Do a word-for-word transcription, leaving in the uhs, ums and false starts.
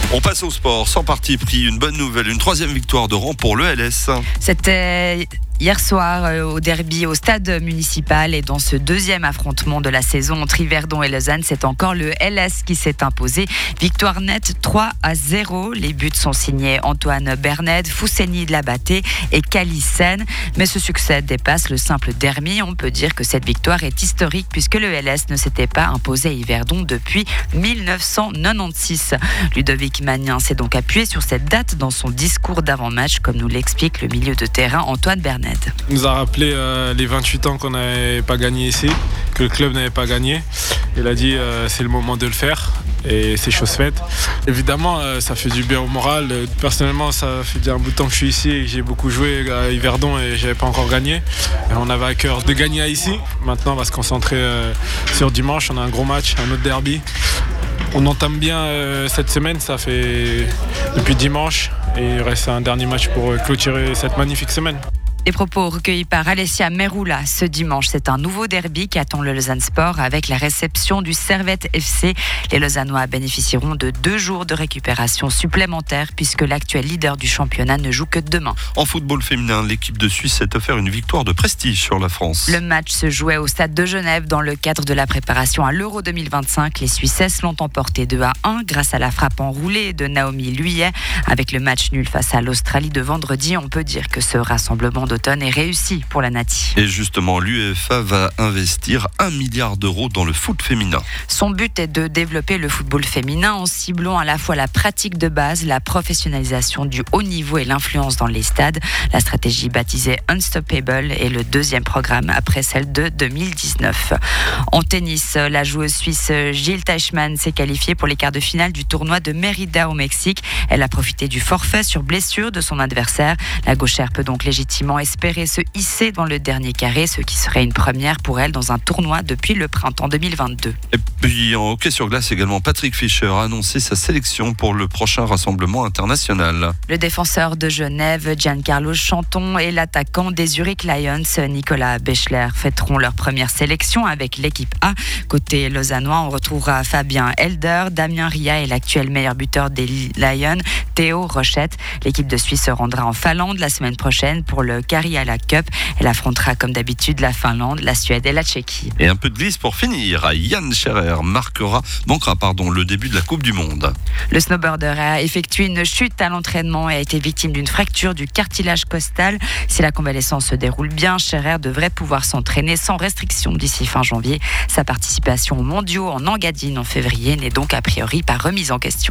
On passe au sport, sans parti pris, une bonne nouvelle, une troisième victoire de rang pour l'E L S. C'était hier soir euh, au derby au stade municipal et dans ce deuxième affrontement de la saison entre Yverdon et Lausanne, c'est encore le L S qui s'est imposé. Victoire nette trois à zéro. Les buts sont signés Antoine Berned, Fousseni de la Battée et Calissen. Mais ce succès dépasse le simple derby. On peut dire que cette victoire est historique puisque le L S ne s'était pas imposé à Yverdon depuis dix-neuf cent quatre-vingt-seize. Ludovic Magnin s'est donc appuyé sur cette date dans son discours d'avant-match, comme nous l'explique le milieu de terrain Antoine Berned. Il nous a rappelé euh, les vingt-huit ans qu'on n'avait pas gagné ici, que le club n'avait pas gagné. Il a dit euh, c'est le moment de le faire et c'est chose faite. Évidemment, euh, ça fait du bien au moral. Personnellement, ça fait déjà un bout de temps que je suis ici et que j'ai beaucoup joué à Yverdon et je n'avais pas encore gagné. Et on avait à cœur de gagner à ici. Maintenant, on va se concentrer euh, sur dimanche. On a un gros match, un autre derby. On entame bien euh, cette semaine, ça fait depuis dimanche et il reste un dernier match pour euh, clôturer cette magnifique semaine. Les propos recueillis par Alessia Meroula ce dimanche. C'est un nouveau derby qui attend le Lausanne Sport avec la réception du Servette F C. Les Lausannois bénéficieront de deux jours de récupération supplémentaires puisque l'actuel leader du championnat ne joue que demain. En football féminin, l'équipe de Suisse s'est offert une victoire de prestige sur la France. Le match se jouait au stade de Genève dans le cadre de la préparation à l'Euro deux mille vingt-cinq. Les Suissesses l'ont emporté deux à un grâce à la frappe enroulée de Naomi Luyet. Avec le match nul face à l'Australie de vendredi, on peut dire que ce rassemblement de est réussi pour la Nati. Et justement, l'UEFA va investir un milliard d'euros dans le foot féminin. Son but est de développer le football féminin en ciblant à la fois la pratique de base, la professionnalisation du haut niveau et l'influence dans les stades. La stratégie baptisée Unstoppable est le deuxième programme après celle de deux mille dix-neuf. En tennis, la joueuse suisse Jil Teichmann s'est qualifiée pour les quarts de finale du tournoi de Mérida au Mexique. Elle a profité du forfait sur blessure de son adversaire. La gauchère peut donc légitimement espérer se hisser dans le dernier carré, ce qui serait une première pour elle dans un tournoi depuis le printemps deux mille vingt-deux. Et puis en hockey sur glace également, Patrick Fischer a annoncé sa sélection pour le prochain rassemblement international. Le défenseur de Genève, Giancarlo Chanton, et l'attaquant des Zurich Lions, Nicolas Bechler, fêteront leur première sélection avec l'équipe A. Côté lausannois, on retrouvera Fabien Helder, Damien Ria et l'actuel meilleur buteur des Lions, Théo Rochette. L'équipe de Suisse se rendra en Finlande la semaine prochaine pour le Karjala Cup. Elle affrontera comme d'habitude la Finlande, la Suède et la Tchéquie. Et un peu de glisse pour finir. Yann Scherer marquera, manquera pardon, le début de la Coupe du Monde. Le snowboarder a effectué une chute à l'entraînement et a été victime d'une fracture du cartilage costal. Si la convalescence se déroule bien, Scherer devrait pouvoir s'entraîner sans restriction d'ici fin janvier. Sa participation aux mondiaux en Engadine en février n'est donc a priori pas remise en question.